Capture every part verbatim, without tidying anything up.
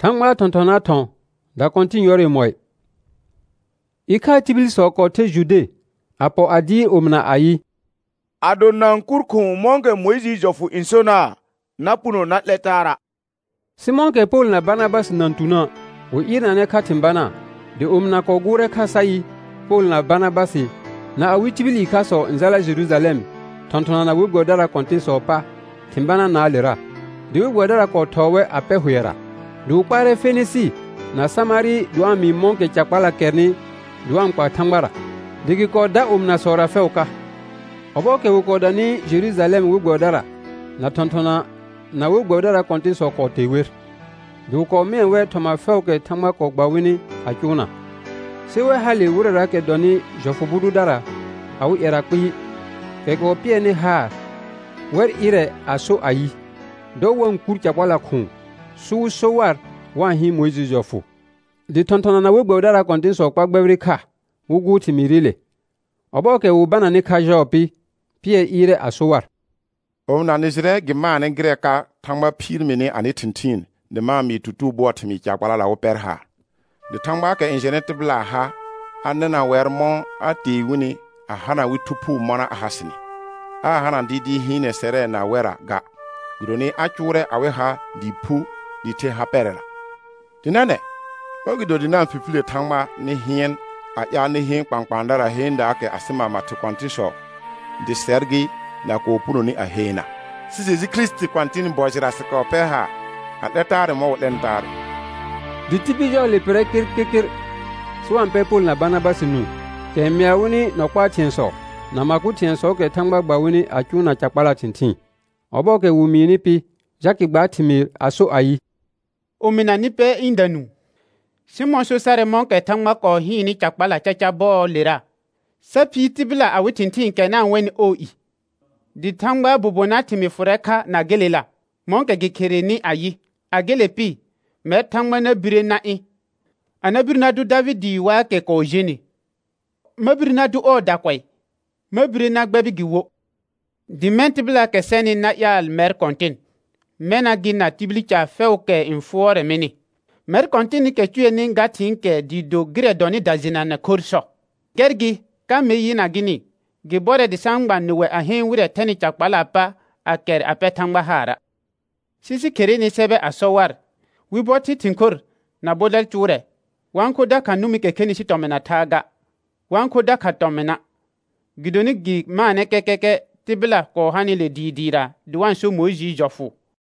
Tangma tontona ton da kontin yore moy. Ika tibil so ko te Jude apo adi omna ayi. Adonan kurkun monge Moizi jofu insona napuno na letara. Simon ke Paul na Barnabas nantuna o ina ne katimbana de omna ko gure kasayi Paul na Barnabas na awi tibil ika so nzala Jerusalem tontona na wugo dara kontin so pa timbana na alera de wugo dara ko towe ape huyera du pare Fenisi na Samari du ami monke chakpala kerni du am kwa tambara digi ko da omna sora feuka oboke wugo dani Jerusalem wugo dara na tontona na wugo dara kontin so ko tewer du ko menwe toma feuke tama ko gbawini akuna sewe hali wurara ke doni jofubudu dara au erakpi ke ko pieni ha wer ire aso ayi do won kurcha kwala kun su sowar wan hi Moizi jofu di tontona na wugo dara kontin so kwa gbewri ka wugu timirile oboke ubana ni ka jopi pie ire asowar omna nisre gimane greka tangba pirmini ani tintin de mami tutu bot mi chakwala la operha de tangba ke injenet bla ha anana wermo ati wuni a hana witupu mona a hasini a hana didi hine sere na wera ga gudoni achure awe ha di pu di te ha perela dinane ogido dinan pipile tangba ni hien a ya ni hien kpankpandara henda ke asima mate kwantisho de sergi na ko puno ni a hena sisi Kristi kwantini bojira se ko peha a detare mo lentare di tibijo le pere kir kir suwan pe Paul na Barnabas nu ke miawuni no kwa tienso na maku tienso ke tangba gbawuni akuna chakpala tintin oboke wumini pi jaki gba timir aso ayi omina ni pe indanu Simon so sare mon ke tangma ko hini chakpala chacha bo lera sapi tibila awi tintin ke na wen oi di tangba bubona timi fureka na gelela mon ke gikere ni ayi agele pi me tangma na bire na i anabirna du Davidi wa ke ko jeni mabirna du o dakwai mabirna gbabi giwo di mentibla ke seni na yal mer kontin mena gina tibli cha feuke infuore mini mer kontin ke tuye ni ngatin ke di do gire doni dazina na kurso gergi ka me yina gini gibore di sangba nuwe ahin wure tani chakpala pa aker apetangba hara sisi kere ni sebe asowar wiboti tinkur na bodal chure wanko da kanumi ke keni si tomena taga wanko da katomena gidoni gi mane kekeke tibla ko hani le didira duwan so Moizi jofu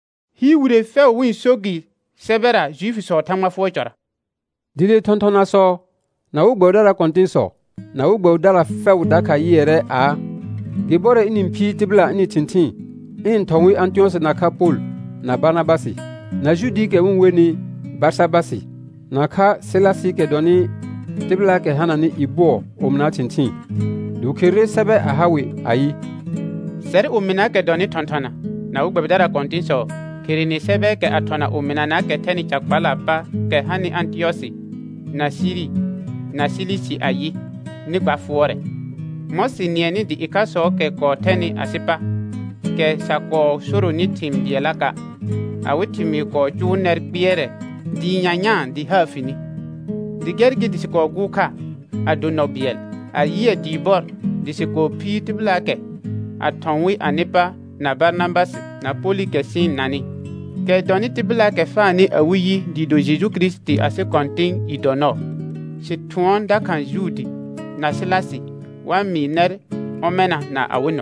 hi wure fe win sogi sebera juifi so tangma fochora dile tontona so na ugbo dara kontin so na ugbo dara fe daka yere a gibore ini mpi tibla ini tintin in tonwi Antioch na ka Paul na Barnabasi na Judi ke wunweni Barsabasi na ka Selasi ke doni tibla ke hanani ibo omna tintin du kere sebe ahawi ayi ser omina ke doni tontona na ugbo dara kontin so kere ni sebe ke atona omina na ke teni chakpala pa ke hani Antiosi na Siri na Silisi ayi ni gbafuore mosi nieni di ikaso ke ko teni asipa ke sako suru ni timbielaka awitimi ko juner biere di nyanya di hafini di gergi di siko guka aduno biel ayiye di bor di siko piti blake atonwi anipa na Barnabas na Poli ke sin nani ke doni tiblake fani awiyi di do Jesu Kristi ase kontin idono si tuon da kan Judi na Silasi wa miner omena na awino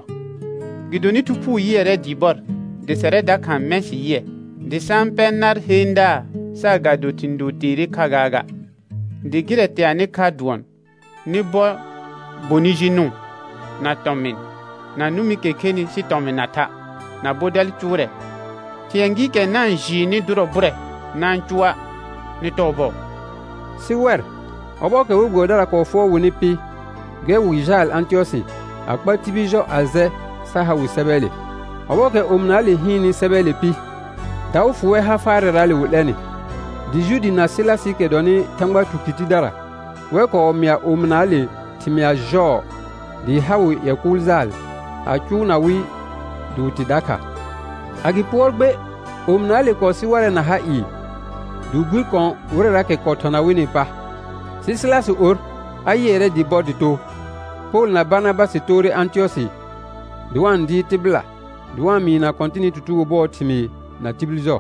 gidoni tupu yere di bor de sere da kan mensi ye de sampenar hinda saga do tindo tiri kagaga de girete ani kadwon ni bo bonijinu na tomin na numi kekeni si tominata na bodal chure tiengi ke nan jini duro bure nan chua ni tobo siwer oboke wugo dara ko fo woni pi ge wijal Antiosi akpa tibijo aze saha wi sebele oboke omnali hini sebele pi daw fuwe ha fare rali wuleni di Judi na Silasi ke doni tangba tukiti dara we ko omia omnali timia jo di hawi yakulzal akuna wi duti daka agi porbe omnali ko siware na hai du gui kon wurera ke ko tona wini pa. Si Silas or a yere di bo di to. Paul na Barnabas tori Antiosi. Di wan di tibla. Di wan mi na kontini tutu bo timi na tiblizo.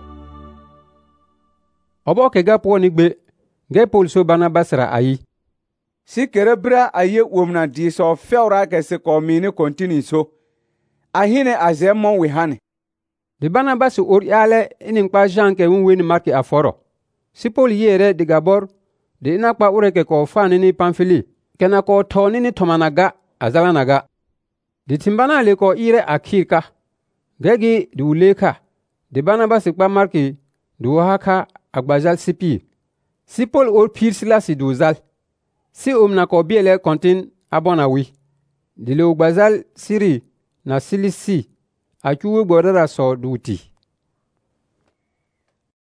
Obo ke ga po ni gbe. Ge Paul so Barnabas ra ayi. Si kere bra aye womna di so fewra ke se ko mi ni kontini so. Ahine aze mon we hane. Di Barnabas or yale inin pa Jean ke wun weni marki aforo. Si Paul yere di gabor di ina pa ure ke ko fani ni Pamfili. Kena ko toni ni tomanaga azala naga. Di timbana le ko ire akirka. Gegi di uleka. Di Barnabas pa marki di wahaka agbajal sipi. Si Paul or pir Silasi du zal. Si omna ko biele kontin abona wi. Di le ugbazal siri na silisi. Akiwe borera so duti.